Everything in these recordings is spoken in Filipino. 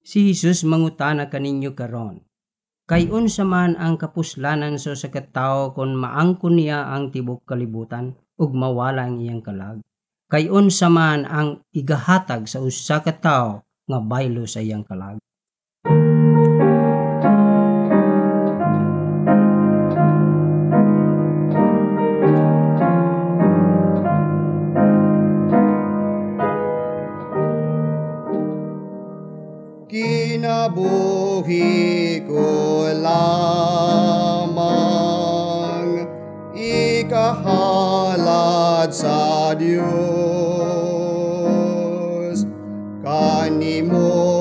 Si Jesus mangutana kaninyo karon, kay unsa man ang kapuslanan so sa katawo kung maangkon niya ang tibok kalibutan ug mawala ang iyang kalag? Kay unsa man ang igahatag sa usa ka tawo nga baylo sa iyang kalag? Kinabuhi ko lamang ikahalad sa Dios, kanimo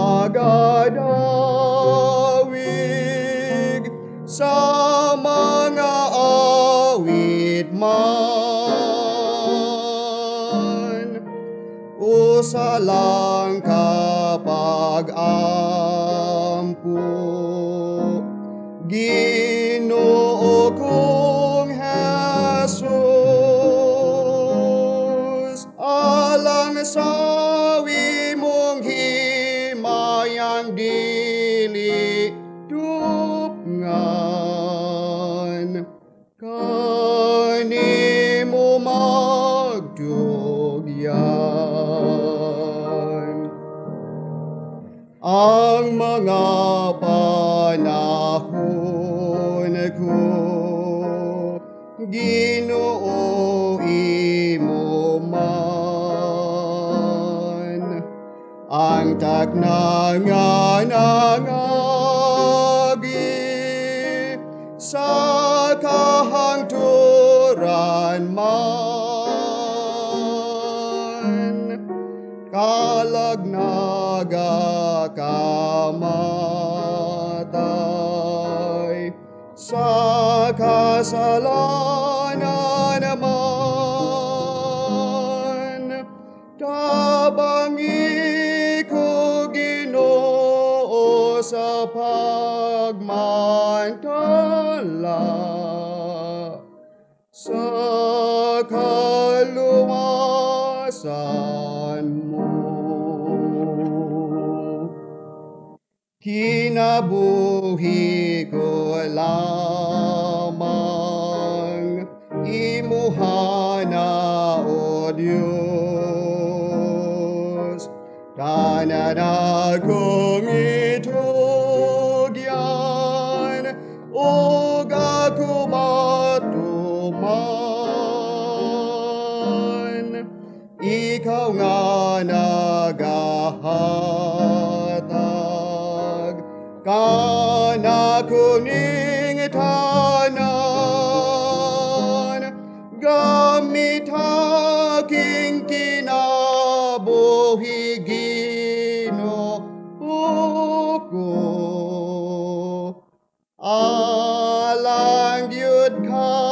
magadawig sa mga awit man, usa lang kapag-ampo, Ginoo kong Jesus, alang sa imong himayang dili tupngan, kanimo magtugyan. Ang mga panahon ko, Ginoo imo man, ang taknang nga nangagi sa kahangturan man, kalag nagakamatay sa kasalanan naman, tabangi ko Ginoo sa pagmantala sa kaluwasan mo. Kinabuhi ko lamang imuhana o Dios, tanan akong itugyan ug ako matuman, ikaw nga nagahatag kanako ning tanan, gamit aking kinabuhi Ginoo ko, alang gyud ka